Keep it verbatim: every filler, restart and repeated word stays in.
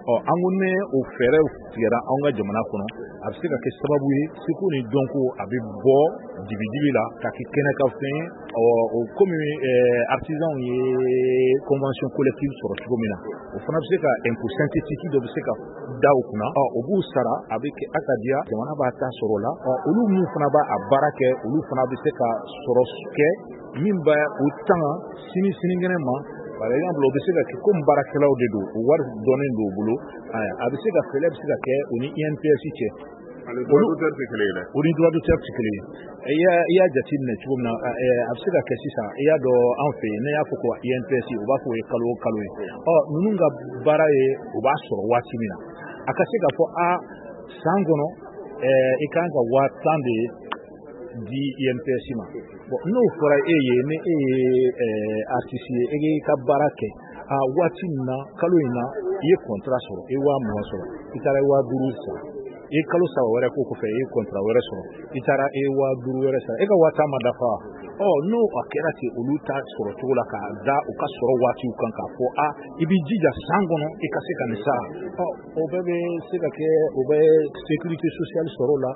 ɔ an ko ne o fɛɛrɛw tigɛra anw ka jamana kɔnɔ a bɛ se ka kɛ sababu ye seko ni dɔnko a bɛ bɔ dibi-dibi la ka kɛ kɛnɛ ka fɛn ye ɔ o komi artisanw ye convention collective sɔrɔ cogo min na o fana bɛ se ka impôt synthétique dɔ bɛ se ka da o kunna ɔ o b'u sara a bɛ kɛ akadiya jamana b'a ta sɔrɔ o la ɔ olu minnu fana b'a a baara kɛ olu fana bɛ se ka sɔrɔ kɛ min bɛ o tanga sini sinikɛnɛ ma par exemple o bɛ se ka kɛ komi baarakɛlaw de don o wari dɔnnen don u bolo a bɛ se ka fɛlɛ bɛ se ka kɛ o ni I N P S cɛ o ni droit d'auteur tɛ kelen ye dɛ o ni droit d'auteur tɛ kelen ye i y'a jateminɛ cogo min na a bɛ se ka kɛ sisan i y'a dɔn an fɛ yen ne y'a fɔ ko I N P S o b'a fɔ o ye kalo o kalo ye ɔ ninnu ka baara ye o b'a sɔrɔ waati min na a ka se ka fɔ a san kɔnɔ i kan ka waa tan de di I N P S ma bon n'o fɔra e ye ni e ye artiste ye e ka baara kɛ a waati min na kalo in na i ye contrat sɔrɔ i waa mugan sɔrɔ i taara i waa duuru sɔrɔ i kalo saba wɛrɛ ko kɔfɛ i ye contrat wɛrɛ sɔrɔ i taara i ye waa duuru wɛrɛ sɔrɔ e ka waa tan ma dafa ɔ n'o a kɛra ten olu ta sɔrɔ cogo la k'a da u ka sɔrɔ waatiw kan k'a fɔ a i b'i jija san kɔnɔ i ka se ka nin sara ɔ o bɛɛ bɛ se ka kɛ o bɛ sécurité sociale sɔrɔ o la